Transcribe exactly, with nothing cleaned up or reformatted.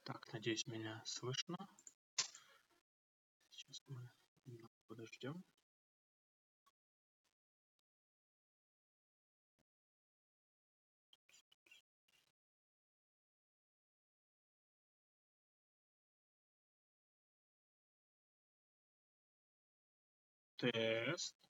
Так, надеюсь, меня слышно. Сейчас мы подождем. Тест.